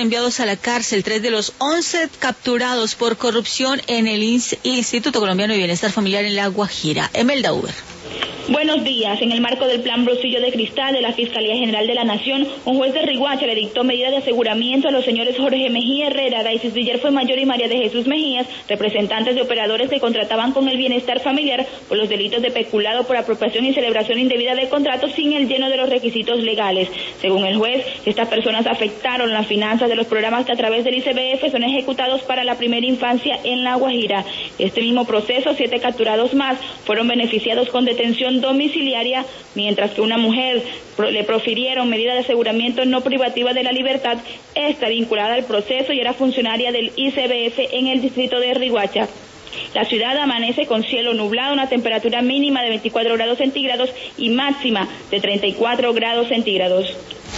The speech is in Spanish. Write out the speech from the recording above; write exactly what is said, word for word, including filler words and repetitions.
enviados a la cárcel. Tres de los once capturados por corrupción en el Instituto Colombiano de Bienestar Familiar en La Guajira. Emelda Uber. Buenos días. En el marco del plan Bolsillo de Cristal de la Fiscalía General de la Nación, un juez de Riguacha le dictó medidas de aseguramiento a los señores Jorge Mejía Herrera, Daisis Villar Mayor y María de Jesús Mejías, representantes de operadores que contrataban con el bienestar familiar por los delitos de peculado por apropiación y celebración indebida de contratos sin el lleno de los requisitos legales. Según el juez, estas personas afectaron las finanzas de los programas que a través del I C B F son ejecutados para la primera infancia en La Guajira. Este mismo proceso, siete capturados más fueron beneficiados con detención domiciliaria, mientras que una mujer le profirieron medida de aseguramiento no privativa de la libertad. Está vinculada al proceso y era funcionaria del I C B F en el distrito de Riguacha. La ciudad amanece con cielo nublado, una temperatura mínima de veinticuatro grados centígrados y máxima de treinta y cuatro grados centígrados.